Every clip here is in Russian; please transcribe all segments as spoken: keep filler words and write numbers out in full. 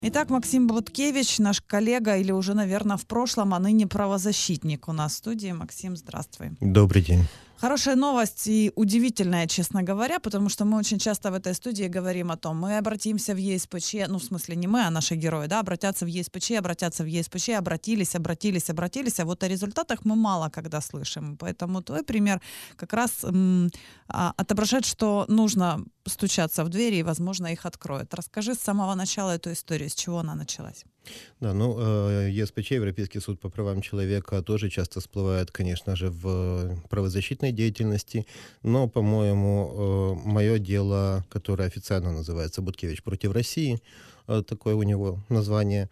Итак, Максим Буткевич, наш коллега, или уже, наверное, в прошлом, а ныне правозащитник у нас в студии. Максим, здравствуй. Добрый день. Хорошая новость и удивительная, честно говоря, потому что мы очень часто в этой студии говорим о том, мы обратимся в ЕСПЧ, ну, в смысле, не мы, а наши герои, да, обратятся в ЕСПЧ, обратятся в ЕСПЧ, обратились, обратились, обратились, а вот о результатах мы мало когда слышим. Поэтому твой пример как раз м, а, отображает, что нужно стучаться в двери и, возможно, их откроют. Расскажи с самого начала эту историю, с чего она началась. Да, ну, э, ЕСПЧ, Европейский суд по правам человека, тоже часто всплывает, конечно же, в правозащитной деятельности, но, по-моему, э, мое дело, которое официально называется «Буткевич против России», э, такое у него название,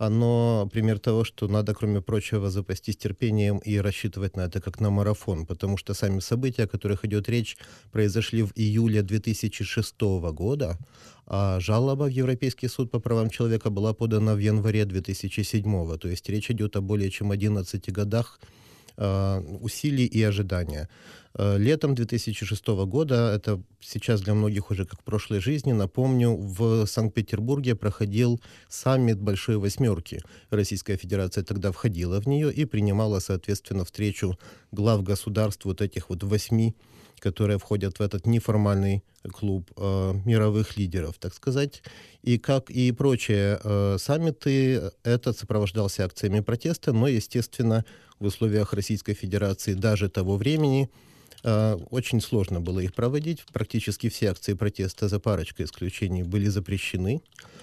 оно пример того, что надо, кроме прочего, запастись терпением и рассчитывать на это как на марафон, потому что сами события, о которых идет речь, произошли в июле две тысячи шестого года, а жалоба в Европейский суд по правам человека была подана в январе две тысячи седьмого. То есть речь идет о более чем одиннадцати годах э, усилий и ожидания. Э, летом две тысячи шестого года, это сейчас для многих уже как в прошлой жизни, напомню, в Санкт-Петербурге проходил саммит Большой Восьмерки. Российская Федерация тогда входила в нее и принимала, соответственно, встречу глав государств вот этих вот восьми, которые входят в этот неформальный клуб э, мировых лидеров, так сказать. И как и прочие э, саммиты, этот сопровождался акциями протеста, но, естественно, в условиях Российской Федерации даже того времени э, очень сложно было их проводить. Практически все акции протеста, за парочкой исключений, были запрещены.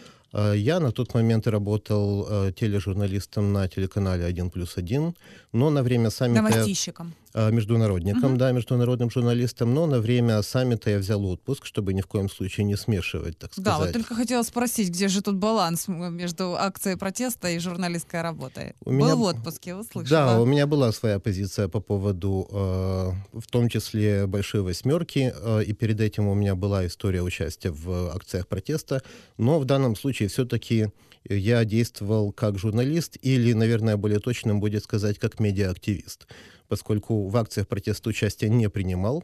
Э, я на тот момент работал э, тележурналистом на телеканале один плюс один, но на время саммита... Новостищиком. Международником, Мгм. да, международным журналистом, но на время саммита я взял отпуск, чтобы ни в коем случае не смешивать, так Да, вот сказать. только хотела спросить, где же тут баланс м- между акцией протеста и журналистской работой? У Был меня... в отпуске, услышала. Да, у меня была своя позиция по поводу, э, в том числе Большой Восьмерки, э, и перед этим у меня была история участия в акциях протеста, но в данном случае все-таки я действовал как журналист или, наверное, более точным будет сказать, как медиа-активист, поскольку в акциях протеста участия не принимал.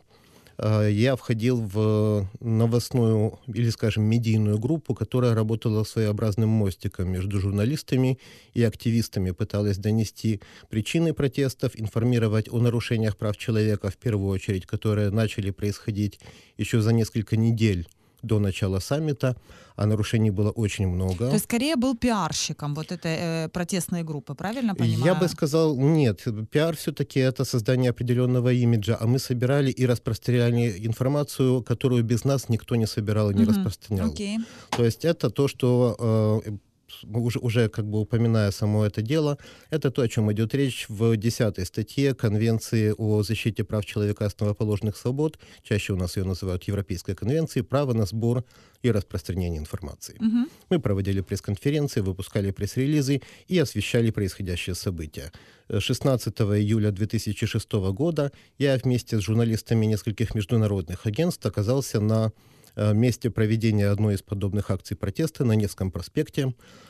Я входил в новостную или, скажем, медийную группу, которая работала своеобразным мостиком между журналистами и активистами, пыталась донести причины протестов, информировать о нарушениях прав человека, в первую очередь, которые начали происходить еще за несколько недель до начала саммита, а нарушений было очень много. То есть скорее был пиарщиком вот этой э, протестной группы, правильно понимаю? Я бы сказал, нет, пиар все-таки это создание определенного имиджа, а мы собирали и распространяли информацию, которую без нас никто не собирал и не Мгм. распространял. Окей. То есть это то, что... э, уже, уже как бы упоминая само это дело, это то, о чем идет речь в десятой статье Конвенции о защите прав человека и основоположных свобод, чаще у нас ее называют Европейской конвенцией, право на сбор и распространение информации. Мгм. Мы проводили пресс-конференции, выпускали пресс-релизы и освещали происходящие события. шестнадцатого июля две тысячи шестого года я вместе с журналистами нескольких международных агентств оказался на месте проведения одной из подобных акций протеста на Невском проспекте,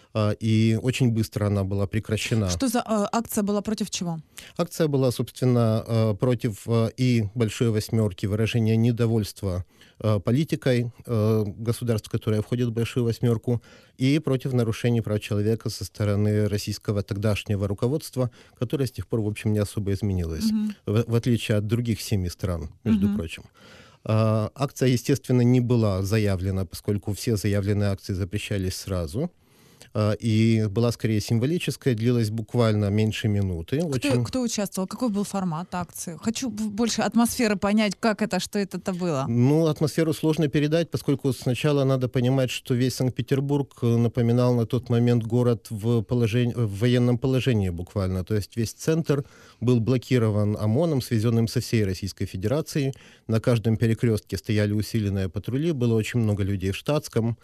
и очень быстро она была прекращена. Что за э, акция была против чего? Акция была, собственно, э, против э, и Большой Восьмерки, выражения недовольства э, политикой э, государств, которые входят в Большую Восьмерку, и против нарушений прав человека со стороны российского тогдашнего руководства, которое с тех пор, в общем, не особо изменилось, Мгм. в, в отличие от других семи стран, между Мгм. прочим. А, акция, естественно, не была заявлена, поскольку все заявленные акции запрещались сразу. А, и была скорее символическая, длилась буквально меньше минуты. Кто, Очень... кто участвовал? Какой был формат акции? Хочу б- больше атмосферы понять, как это, что это-то было. Ну, атмосферу сложно передать, поскольку сначала надо понимать, что весь Санкт-Петербург напоминал на тот момент город в, положении, в военном положении буквально. То есть весь центр был блокирован ОМОНом, связанным со всей Российской Федерацией. На каждом перекрестке стояли усиленные патрули, было очень много людей в штатском.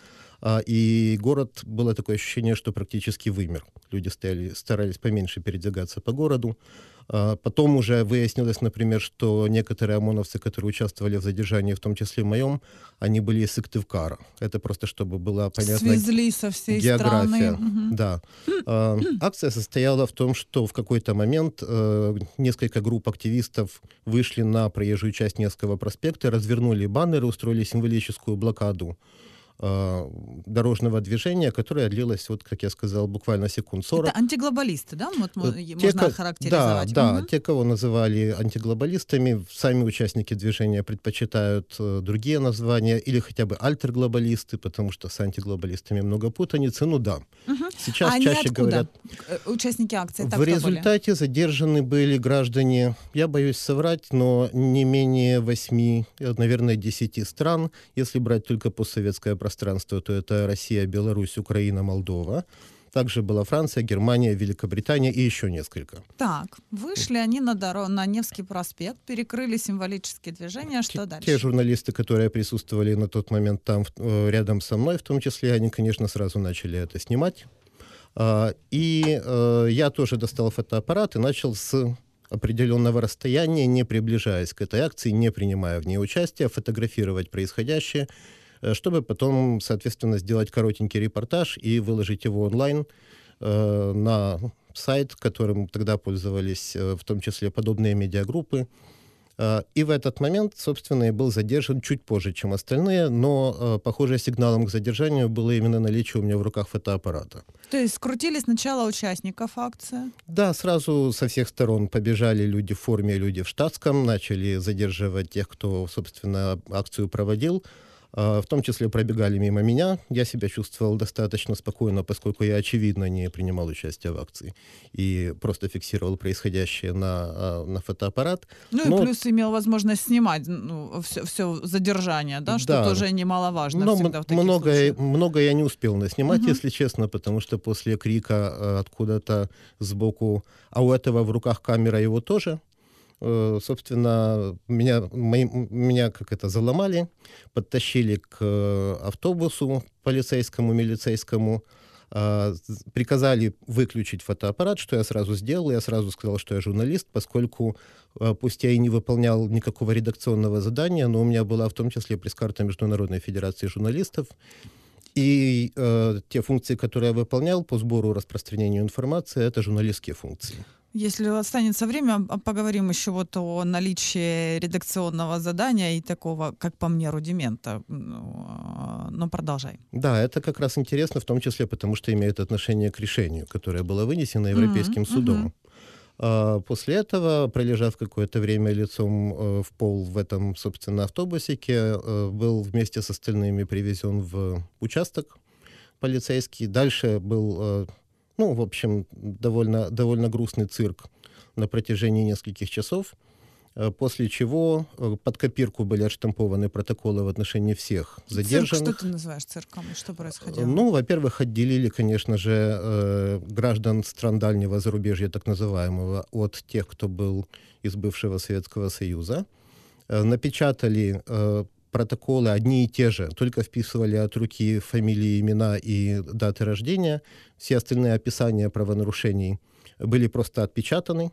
И город, было такое ощущение, что практически вымер. Люди стояли, старались поменьше передвигаться по городу. Потом уже выяснилось, например, что некоторые ОМОНовцы, которые участвовали в задержании, в том числе в моем, они были из Сыктывкара. Это просто, чтобы была понятна Свезли со всей география. страны. Мгм. Да. А, Акция состояла в том, что в какой-то момент э, несколько групп активистов вышли на проезжую часть Невского проспекта, развернули баннеры, устроили символическую блокаду э, дорожного движения, которое длилось, вот, как я сказал, буквально секунд сорок. Это антиглобалисты, да? Вот, Вот те, те, можно ко- охарактеризовать. Да, да, Мгм. те, кого называли антиглобалистами, сами участники движения предпочитают э, другие названия, или хотя бы альтерглобалисты, потому что с антиглобалистами много путаницы. Ну да, Мгм. сейчас А они чаще откуда? говорят. Э, Участники акции, В так кто были? результате задержаны были граждане, я боюсь соврать, но не менее восьми, э, наверное, десяти стран. Если брать только постсоветское пространство, то это Россия, Беларусь, Украина, Молдова. Также была Франция, Германия, Великобритания и еще несколько. Так, вышли они на, доро- на Невский проспект, перекрыли символические движения. Те, Что те дальше? журналисты, которые присутствовали на тот момент там, в- э, рядом со мной, в том числе, они, конечно, сразу начали это снимать. А, И э, я тоже достал фотоаппарат и начал с определенного расстояния, не приближаясь к этой акции, не принимая в ней участия, фотографировать происходящее, э, чтобы потом, соответственно, сделать коротенький репортаж и выложить его онлайн э, на сайт, которым тогда пользовались, э, в том числе подобные медиагруппы. Э, И в этот момент, собственно, я был задержан чуть позже, чем остальные, но, э, похоже, сигналом к задержанию было именно наличие у меня в руках фотоаппарата. То есть скрутили сначала участников акции. Да, сразу со всех сторон побежали люди в форме, люди в штатском, начали задерживать тех, кто, собственно, акцию проводил. А, В том числе пробегали мимо меня. Я себя чувствовал достаточно спокойно, поскольку я, очевидно, не принимал участие в акции и просто фиксировал происходящее на, а, на фотоаппарат. Ну и Но плюс имел возможность снимать ну, все, все задержание, да, что да, тоже немаловажно но всегда м- в таких многое, случаях. многое я не успел наснимать, Мгм. если честно, потому что после крика э, откуда-то сбоку, а у этого в руках камера его тоже, э, собственно, меня, мои- м- меня как это заломали, подтащили к э, автобусу полицейскому, милицейскому, а, з- приказали выключить фотоаппарат, что я сразу сделал. Я сразу сказал, что я журналист, поскольку э, пусть я и не выполнял никакого редакционного задания, но у меня была в том числе пресс-карта Международной Федерации журналистов, и э, те функции, которые я выполнял по сбору и распространению информации, это журналистские функции. Если останется время, а, поговорим еще вот о наличии редакционного задания и такого, как по мне, рудимента. Ну, а, но продолжай. Да, это как раз интересно, в том числе потому, что имеет отношение к решению, которое было вынесено М, Европейским мгм. судом. А После этого, пролежав какое-то время лицом э, в пол в этом, собственно, автобусике, э, был вместе с остальными привезен в участок полицейский. Дальше был, э, ну, в общем, довольно, довольно грустный цирк на протяжении нескольких часов, э, после чего э, под копирку были отштампованы протоколы в отношении всех Цирк, что задержанных. ты называешь цирком? Что Э, происходило? Ну, во-первых, отделили, конечно же, э, граждан стран дальнего зарубежья, так называемого, от тех, кто был из бывшего Советского Союза. Э, Напечатали э, протоколы одни и те же, только вписывали от руки фамилии, имена и даты рождения. Все остальные описания правонарушений были просто отпечатаны.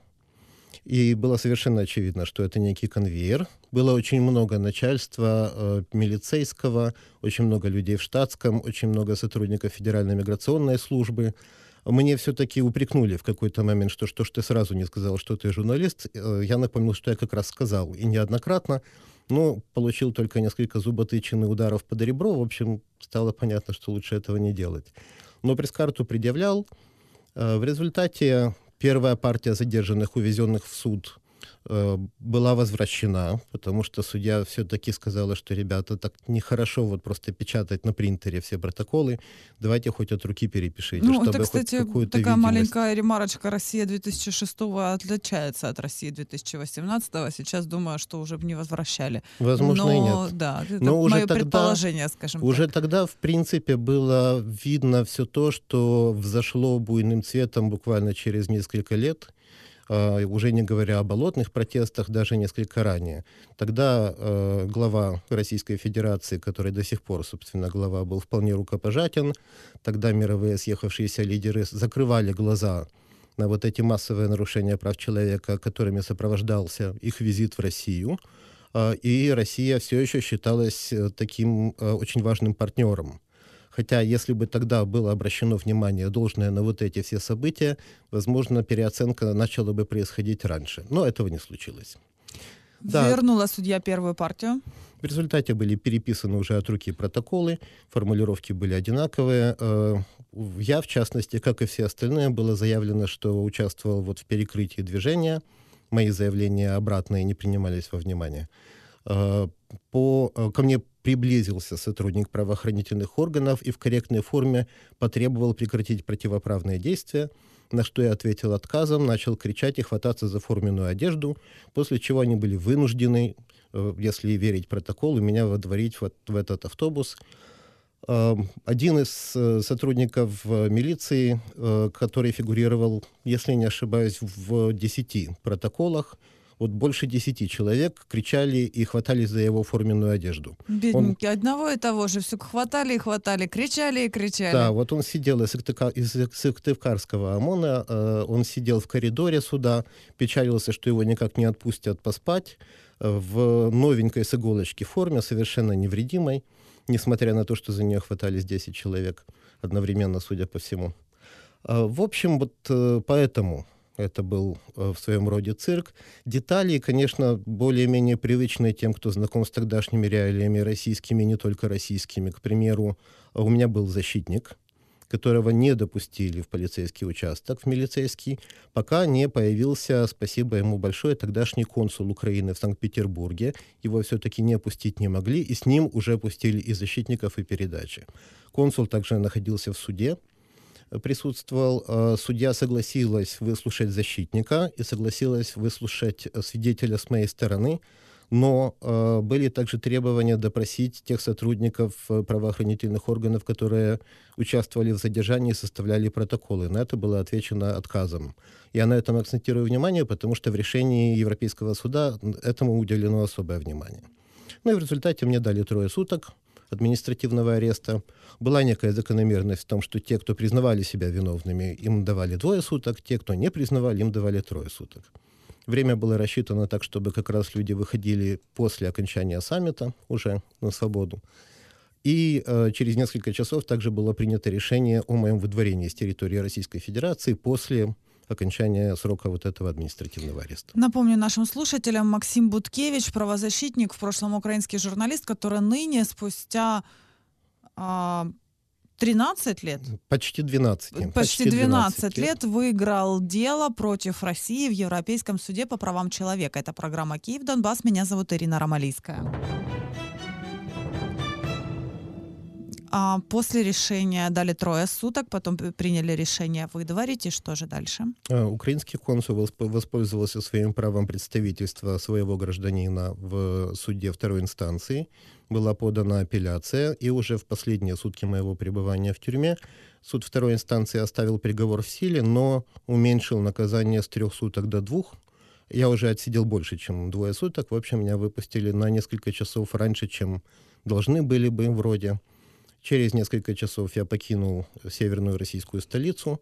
И было совершенно очевидно, что это некий конвейер. Было очень много начальства э, милицейского, очень много людей в штатском, очень много сотрудников Федеральной миграционной службы. Мне все-таки упрекнули в какой-то момент, что что ж ты сразу не сказал, что ты журналист. Э, Я напомнил, что я как раз сказал, и неоднократно, но получил только несколько зуботычин и ударов под ребро. В общем, стало понятно, что лучше этого не делать. Но пресс-карту предъявлял. Э, В результате первая партия задержанных, увезенных в суд, э, была возвращена, потому что судья все-таки сказала, что, ребята, так нехорошо вот просто печатать на принтере все протоколы, давайте хоть от руки перепишите, Ну, это, чтобы хоть кстати, какую-то такая видимость. маленькая ремарочка. Россия две тысячи шестого отличается от России две тысячи восемнадцатого. Сейчас думаю, что уже бы не возвращали. Возможно, и Но нет. да, это Но уже мое тогда, предположение, скажем уже так. тогда, в принципе, было видно все то, что взошло буйным цветом буквально через несколько лет, э, уже не говоря о болотных протестах, даже несколько ранее. Тогда э, глава Российской Федерации, который до сих пор, собственно, глава, был вполне рукопожатен. Тогда мировые съехавшиеся лидеры закрывали глаза на вот эти массовые нарушения прав человека, которыми сопровождался их визит в Россию. А, И Россия все еще считалась э, таким э, очень важным партнером. Хотя, если бы тогда было обращено внимание должное на вот эти все события, возможно, переоценка начала бы происходить раньше. Но этого не случилось. Да. Вернула судья первую партию. В результате были переписаны уже от руки протоколы, формулировки были одинаковые. Я, в частности, как и все остальные, было заявлено, что участвовал вот в перекрытии движения. Мои заявления обратные не принимались во внимание. По, ко мне приблизился сотрудник правоохранительных органов и в корректной форме потребовал прекратить противоправные действия, на что я ответил отказом, начал кричать и хвататься за форменную одежду, после чего они были вынуждены, если верить протоколу, меня водворить вот в этот автобус. Один из сотрудников милиции, который фигурировал, если не ошибаюсь, в десяти протоколах, вот больше десяти человек кричали и хватались за его форменную одежду. Бедненький, он... одного и того же, все хватали и хватали, кричали и кричали. Да, вот он сидел из, из Сыктывкарского ОМОНа, э, он сидел в коридоре суда, печалился, что его никак не отпустят поспать, э, в новенькой с иголочки форме, совершенно невредимой, несмотря на то, что за нее хватались десять человек одновременно, судя по всему. Э, в общем, вот э, поэтому... Это был э, в своем роде цирк. Детали, конечно, более-менее привычные тем, кто знаком с тогдашними реалиями российскими, не только российскими. К примеру, у меня был защитник, которого не допустили в полицейский участок, в милицейский, пока не появился, спасибо ему большое, тогдашний консул Украины в Санкт-Петербурге. Его все-таки не пустить не могли, и с ним уже пустили и защитников, и передачи. Консул также находился в суде, присутствовал. Судья согласилась выслушать защитника и согласилась выслушать свидетеля с моей стороны, но э, были также требования допросить тех сотрудников правоохранительных органов, которые участвовали в задержании и составляли протоколы. На это было отвечено отказом. Я на этом акцентирую внимание, потому что в решении Европейского суда этому уделено особое внимание. Ну и в результате мне дали трое суток административного ареста. Была некая закономерность в том, что те, кто признавали себя виновными, им давали двое суток, те, кто не признавали, им давали трое суток. Время было рассчитано так, чтобы как раз люди выходили после окончания саммита уже на свободу. И э, через несколько часов также было принято решение о моем выдворении с территории Российской Федерации после окончания срока вот этого административного ареста. Напомню нашим слушателям, Максим Буткевич, правозащитник, в прошлом украинский журналист, который ныне спустя а, тринадцать лет? Почти двенадцать. Почти, почти двенадцать лет выиграл дело против России в Европейском суде по правам человека. Это программа «Киев, Донбасс». Меня зовут Ирина Ромалийская. А после решения дали трое суток, потом приняли решение выдворить, и что же дальше? Украинский консул воспользовался своим правом представительства своего гражданина в суде второй инстанции. Была подана апелляция, и уже в последние сутки моего пребывания в тюрьме суд второй инстанции оставил приговор в силе, но уменьшил наказание с трех суток до двух. Я уже отсидел больше, чем двое суток. В общем, меня выпустили на несколько часов раньше, чем должны были бы вроде. Через несколько часов я покинул северную российскую столицу.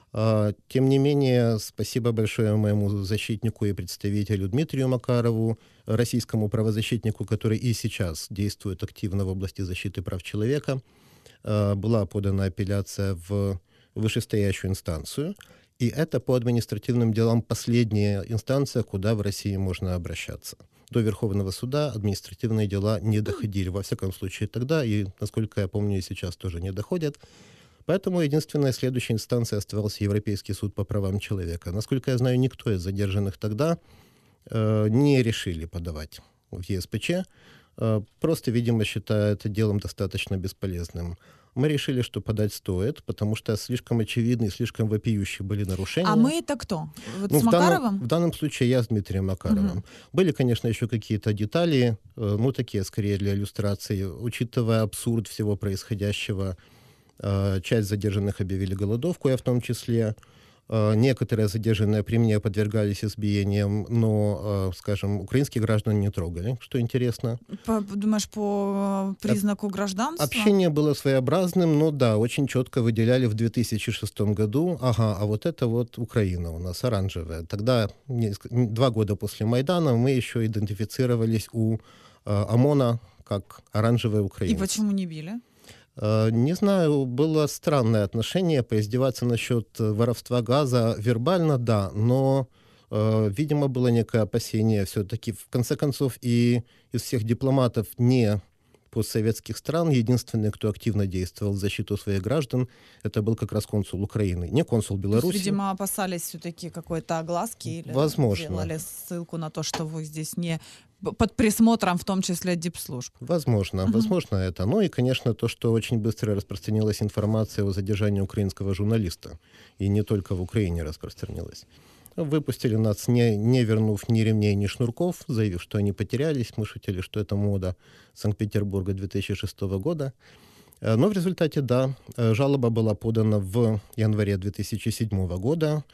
Тем не менее, спасибо большое моему защитнику и представителю Дмитрию Макарову, российскому правозащитнику, который и сейчас действует активно в области защиты прав человека. Была подана апелляция в вышестоящую инстанцию. И это по административным делам последняя инстанция, куда в России можно обращаться. До Верховного суда административные дела не доходили. Во всяком случае тогда, и, насколько я помню, и сейчас тоже не доходят. Поэтому единственной следующей инстанцией оставался Европейский суд по правам человека. Насколько я знаю, никто из задержанных тогда э, не решили подавать в ЕСПЧ. Э, просто, видимо, считая это делом достаточно бесполезным. Мы решили, что подать стоит, потому что слишком очевидны и слишком вопиющие были нарушения. А мы это кто? Вот ну, с в Макаровым? Данном, в данном случае я с Дмитрием Макаровым. Угу. Были, конечно, еще какие-то детали, ну, такие, скорее, для иллюстрации. Учитывая абсурд всего происходящего, часть задержанных объявили голодовку, я в том числе. Некоторые задержанные при мне подвергались избиениям, но, скажем, украинских граждан не трогали, что интересно. По, думаешь, по признаку гражданства? Общение было своеобразным, но да, очень четко выделяли в две тысячи шестом году, ага, а вот это вот Украина у нас оранжевая. Тогда, два года после Майдана, мы еще идентифицировались у ОМОНа как оранжевая Украина. И почему не били? Не знаю, было странное отношение, поиздеваться насчет воровства газа вербально, да, но Видимо, было некое опасение все-таки. В конце концов, и из всех дипломатов не постсоветских стран единственный, кто активно действовал в защиту своих граждан, это был как раз консул Украины, не консул Беларуси. То есть, видимо, опасались все-таки какой-то огласки или Возможно. делали ссылку на то, что вы здесь не под присмотром, в том числе дипслужб. Возможно, uh-huh. возможно это. Ну и, конечно, то, что очень быстро распространилась информация о задержании украинского журналиста. И не только в Украине распространилась. Выпустили нас, не, не вернув ни ремней, ни шнурков, заявив, что они потерялись. Мы шутили, что это мода Санкт-Петербурга две тысячи шестого года. Но в результате, да, жалоба была подана в январе две тысячи седьмого года.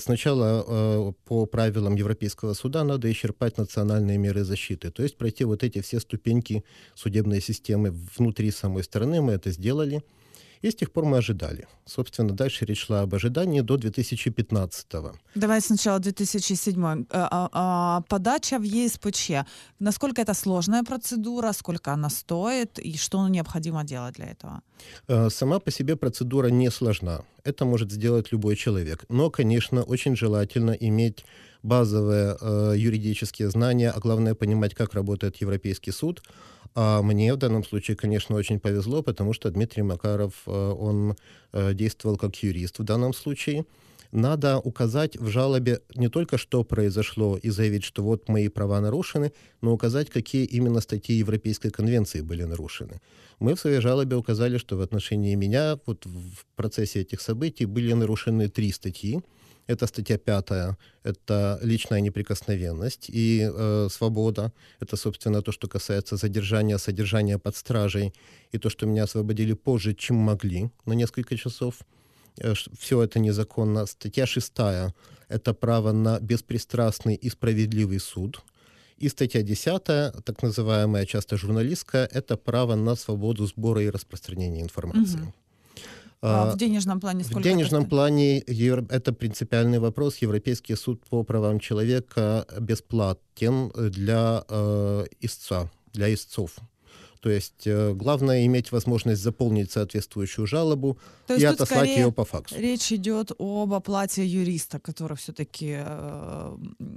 Сначала по правилам Европейского суда надо исчерпать национальные меры защиты, то есть пройти вот эти все ступеньки судебной системы внутри самой страны. Мы это сделали. И с тех пор мы ожидали. Собственно, дальше речь шла об ожидании до две тысячи пятнадцатого. Давай сначала две тысячи седьмой. А, а, подача в ЕСПЧ. Насколько это сложная процедура, сколько она стоит и что необходимо делать для этого? Сама по себе процедура не сложна. Это может сделать любой человек. Но, конечно, очень желательно иметь базовые э, юридические знания, а главное понимать, как работает Европейский суд. А мне в данном случае, конечно, очень повезло, потому что Дмитрий Макаров, э, он э, действовал как юрист в данном случае. Надо указать в жалобе не только, что произошло, и заявить, что вот мои права нарушены, но указать, какие именно статьи Европейской конвенции были нарушены. Мы в своей жалобе указали, что в отношении меня вот в процессе этих событий были нарушены три статьи. Это статья пятая, это личная неприкосновенность и э, свобода. Это, собственно, то, что касается задержания, содержания под стражей, и то, что меня освободили позже, чем могли, на несколько часов. Э, все это незаконно. Статья шестая, это право на беспристрастный и справедливый суд. И статья десятая, так называемая часто журналистская, это право на свободу сбора и распространения информации. Угу. А в денежном плане сколько? В денежном плане это принципиальный вопрос. Европейский суд по правам человека бесплатен для э, истца, для истцов. То есть э, главное иметь возможность заполнить соответствующую жалобу То и отослать ее по факсу. Речь идет об оплате юриста, который все-таки, э,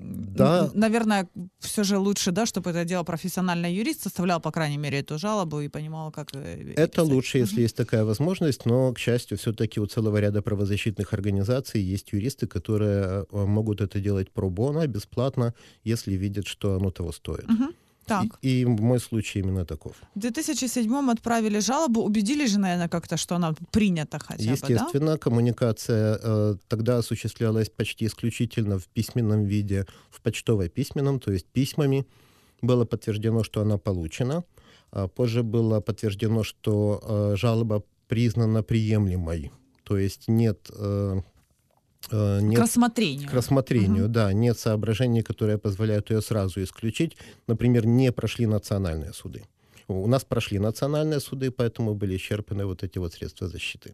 да. наверное, все же лучше, да, чтобы это делал профессиональный юрист, составлял, по крайней мере, эту жалобу и понимал, как... Это писать. Лучше, если uh-huh. есть такая возможность, но, к счастью, все-таки у целого ряда правозащитных организаций есть юристы, которые могут это делать про-боно, бесплатно, если видят, что оно того стоит. Uh-huh. Так. И, и мой случай именно таков. В две тысячи седьмом отправили жалобу, убедились же, наверное, как-то, что она принята хотя бы, да? Естественно, коммуникация э, тогда осуществлялась почти исключительно в письменном виде, в почтово-письменном, то есть письмами. Было подтверждено, что она получена. А позже было подтверждено, что э, жалоба признана приемлемой, то есть нет... Э, Нет, к рассмотрению. К рассмотрению, uh-huh. да. Нет соображений, которые позволяют ее сразу исключить. Например, не прошли национальные суды. У нас прошли национальные суды, поэтому были исчерпаны вот эти вот средства защиты.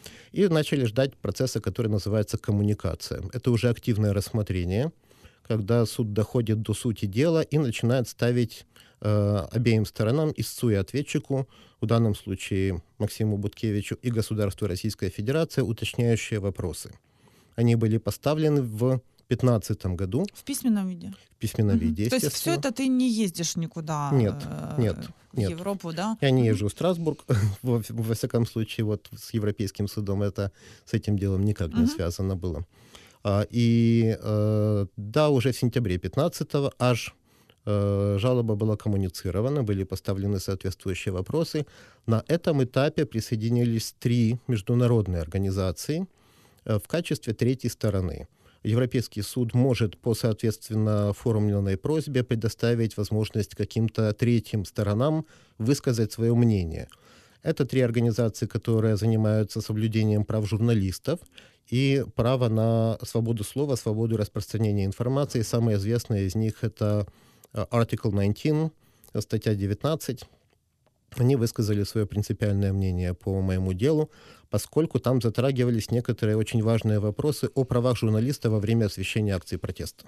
И начали ждать процесса, который называется коммуникация. Это уже активное рассмотрение, когда суд доходит до сути дела и начинает ставить э, обеим сторонам, истцу и ответчику, в данном случае Максиму Буткевичу и государству Российская Федерация, уточняющие вопросы. Они были поставлены в две тысячи пятнадцатом году. В письменном виде? В письменном угу. виде, естественно. То есть все это ты не ездишь никуда нет, э- нет, в нет. Европу, да? Я не угу. езжу в Страсбург, во, во всяком случае, вот с Европейским судом это с этим делом никак не угу. связано было. А, и э, да, уже в сентябре пятнадцатого аж э, жалоба была коммуницирована, были поставлены соответствующие вопросы. На этом этапе присоединились три международные организации в качестве третьей стороны. Европейский суд может по соответственно оформленной просьбе предоставить возможность каким-то третьим сторонам высказать свое мнение. Это три организации, которые занимаются соблюдением прав журналистов и право на свободу слова, свободу распространения информации. Самая известная из них — это Article девятнадцать, статья девятнадцать. Они высказали свое принципиальное мнение по моему делу, поскольку там затрагивались некоторые очень важные вопросы о правах журналиста во время освещения акций протеста.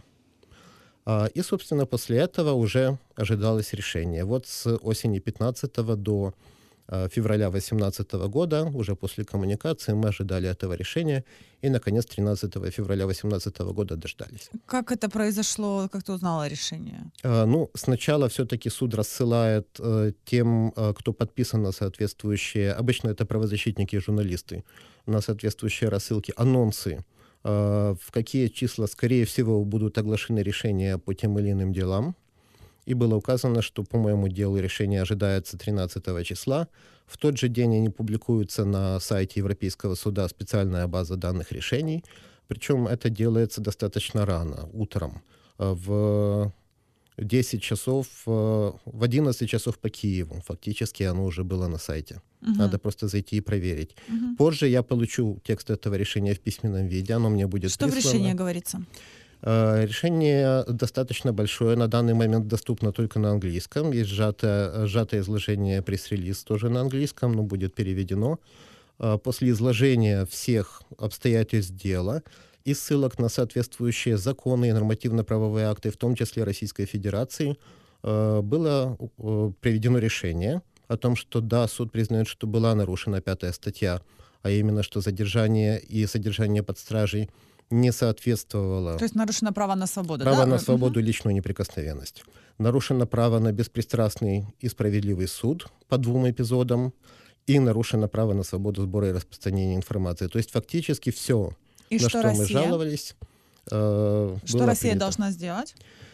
И, собственно, после этого уже ожидалось решение. Вот с осени пятнадцатого до февраля две тысячи восемнадцатого года, уже после коммуникации, мы ожидали этого решения, и, наконец, тринадцатого февраля две тысячи восемнадцатого года дождались. Как это произошло, как ты узнала решение? А, ну, сначала все-таки суд рассылает э, тем, э, кто подписан на соответствующие, обычно это правозащитники и журналисты, на соответствующие рассылки, анонсы, э, в какие числа, скорее всего, будут оглашены решения по тем или иным делам. И было указано, что по моему делу решение ожидается тринадцатого числа. В тот же день они публикуются на сайте Европейского суда, специальная база данных решений. Причем это делается достаточно рано, утром, в десять часов, в одиннадцать часов по Киеву. Фактически оно уже было на сайте. Угу. Надо просто зайти и проверить. Угу. Позже я получу текст этого решения в письменном виде, оно мне будет Что прислано. в решении говорится? Решение достаточно большое, на данный момент доступно только на английском. Есть сжатое, сжатое изложение пресс-релиз тоже на английском, но будет переведено. После изложения всех обстоятельств дела и ссылок на соответствующие законы и нормативно-правовые акты, в том числе Российской Федерации, было приведено решение о том, что да, суд признает, что была нарушена пятая статья, а именно, что задержание и содержание под стражей не соответствовало... То есть нарушено право на свободу, право да? на свободу и личную неприкосновенность. Нарушено право на беспристрастный и справедливый суд по двум эпизодам и нарушено право на свободу сбора и распространения информации. То есть фактически все, и на что, что Россия? мы жаловались, э, Что было Россия принято. должна сделать?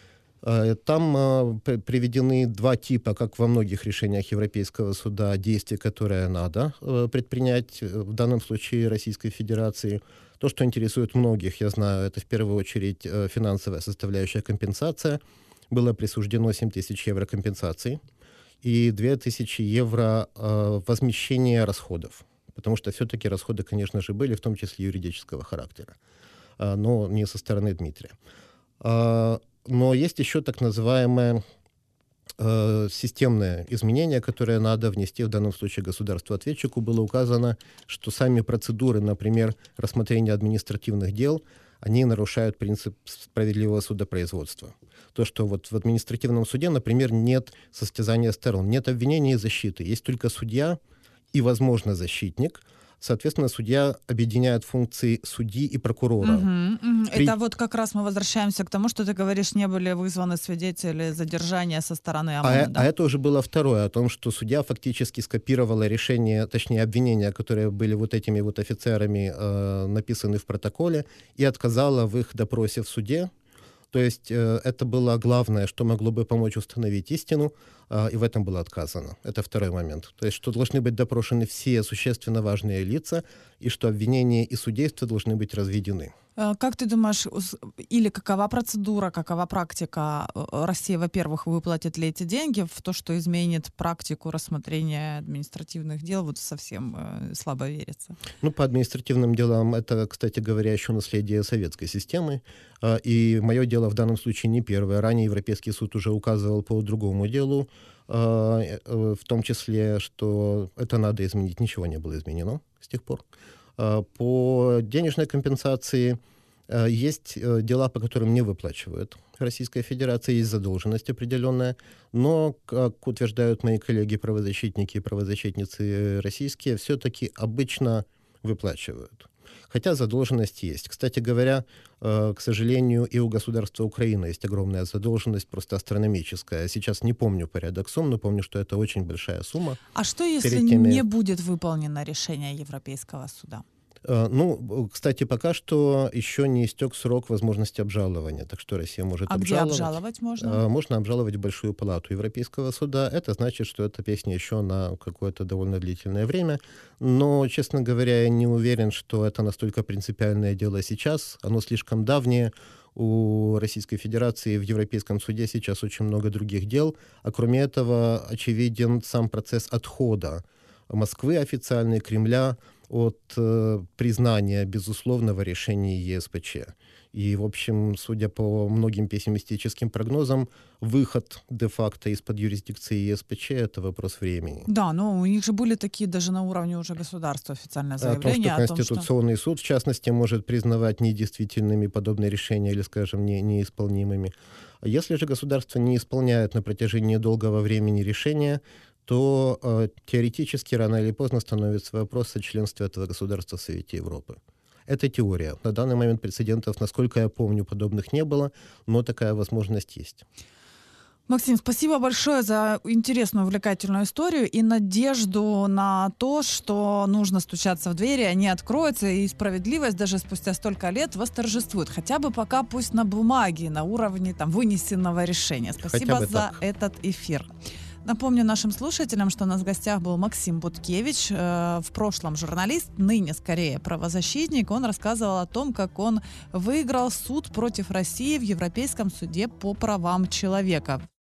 Там э, приведены два типа, как во многих решениях Европейского суда, действий, которые надо э, предпринять в данном случае Российской Федерации. То, что интересует многих, я знаю, это в первую очередь э, финансовая составляющая компенсация. Было присуждено семь тысяч евро компенсации и две тысячи евро э, возмещения расходов. Потому что все-таки расходы, конечно же, были, в том числе юридического характера, э, но не со стороны Дмитрия. Э, но есть еще так называемое э, системное изменение, которое надо внести в данном случае государству-ответчику. Было указано, что сами процедуры, например, рассмотрения административных дел, они нарушают принцип справедливого судопроизводства. То, что вот в административном суде, например, нет состязания сторон, нет обвинения и защиты. Есть только судья и, возможно, защитник. Соответственно, судья объединяет функции судьи и прокурора. Угу, угу. При... Это вот как раз мы возвращаемся к тому, что ты говоришь, не были вызваны свидетели задержания со стороны ОМОНа. А, да? а это уже было второе, о том, что судья фактически скопировала решение, точнее обвинения, которые были вот этими вот офицерами э, написаны в протоколе, и отказала в их допросе в суде. То есть э, это было главное, что могло бы помочь установить истину, э, и в этом было отказано. Это второй момент. То есть что должны быть допрошены все существенно важные лица, и что обвинения и судейство должны быть разведены. Как ты думаешь, или какова процедура, какова практика? Россия, во-первых, выплатит ли эти деньги в то, что изменит практику рассмотрения административных дел? Вот совсем слабо верится. Ну, по административным делам это, кстати говоря, еще наследие советской системы. И мое дело в данном случае не первое. Ранее Европейский суд уже указывал по другому делу, в том числе, что это надо изменить. Ничего не было изменено с тех пор. По денежной компенсации есть дела, по которым не выплачивают Российская Федерация, есть задолженность определенная, но, как утверждают мои коллеги-правозащитники и правозащитницы российские, все-таки обычно выплачивают. Хотя задолженность есть. Кстати говоря, к сожалению, и у государства Украины есть огромная задолженность, просто астрономическая. Сейчас не помню порядок сумм, но помню, что это очень большая сумма. А что, если теми... не будет выполнено решение Европейского суда? Ну, кстати, пока что еще не истек срок возможности обжалования, так что Россия может а обжаловать. А где обжаловать можно? Можно обжаловать в Большую палату Европейского суда. Это значит, что эта песня еще на какое-то довольно длительное время. Но, честно говоря, я не уверен, что это настолько принципиальное дело сейчас. Оно слишком давнее. У Российской Федерации в Европейском суде сейчас очень много других дел. А кроме этого, очевиден сам процесс отхода Москвы официальной, Кремля от э, признания безусловного решения ЕСПЧ. И, в общем, судя по многим пессимистическим прогнозам, выход де-факто из-под юрисдикции ЕСПЧ — это вопрос времени. Да, но у них же были такие даже на уровне уже государства официальные заявления о том, что Конституционный о том, что... суд, в частности, может признавать недействительными подобные решения или, скажем, не, неисполнимыми. Если же государство не исполняет на протяжении долгого времени решения, то э, теоретически рано или поздно становится вопрос о членстве этого государства в Совете Европы. Это теория. На данный момент прецедентов, насколько я помню, подобных не было, но такая возможность есть. Максим, спасибо большое за интересную, увлекательную историю и надежду на то, что нужно стучаться в двери, они откроются, и справедливость даже спустя столько лет восторжествует. Хотя бы пока пусть на бумаге, на уровне там, вынесенного решения. Спасибо за так. этот эфир. Напомню нашим слушателям, что у нас в гостях был Максим Буткевич, э, в прошлом журналист, ныне скорее правозащитник. Он рассказывал о том, как он выиграл суд против России в Европейском суде по правам человека.